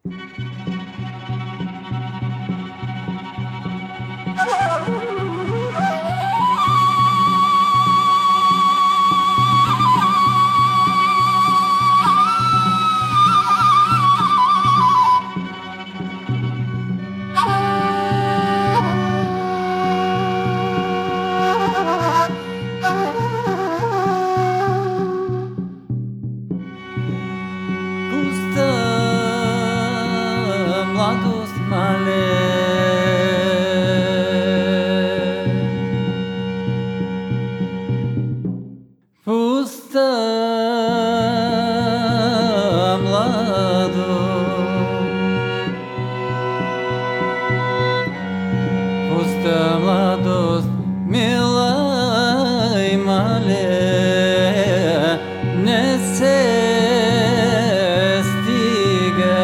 Mladost male, pusta mladost, mila i male, ne se stiga.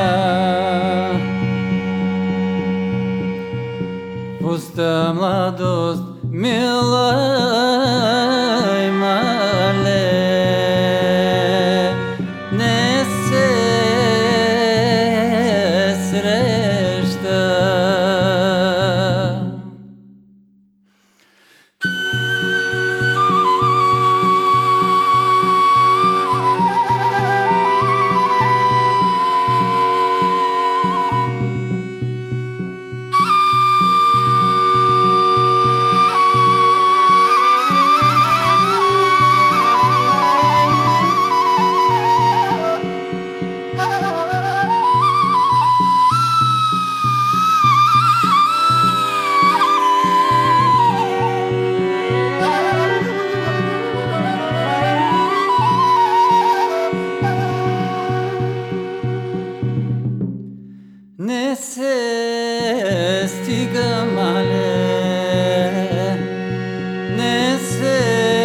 Pusta mladost, mila i male, ne se srešta. Ne se stiga male, ne se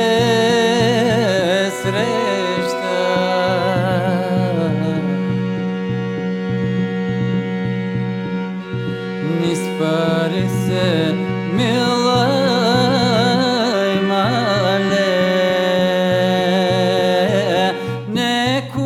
srešta. Nispari se mila i male, neku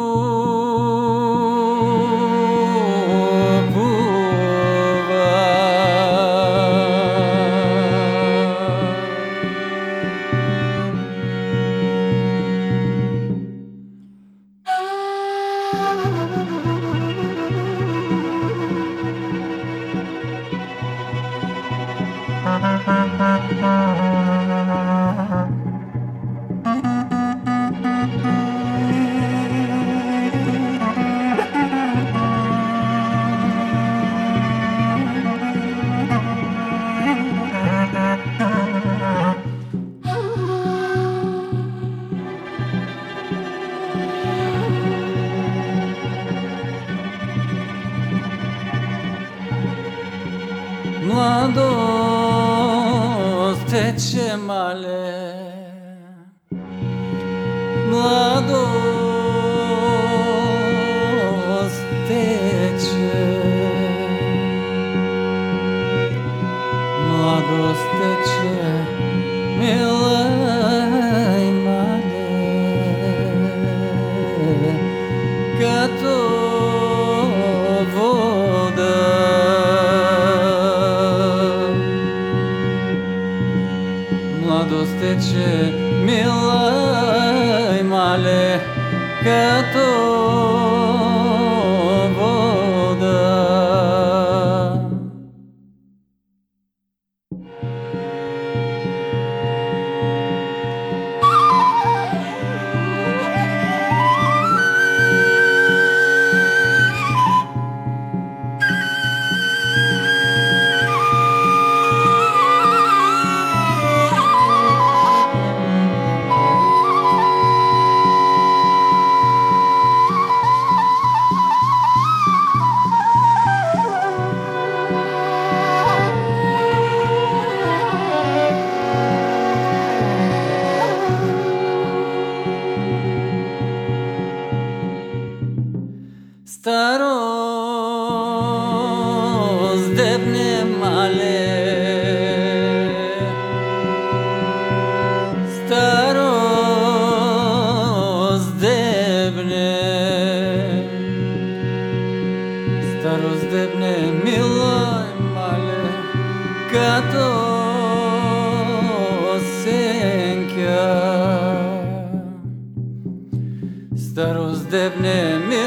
mladost teče male, mladost teče, mladost teče, mila i male, като вода. Mladost teče, mila i male, като вода. Starost debne male, starost debne, Староздебне милой мале, като осенка. Староздебне милой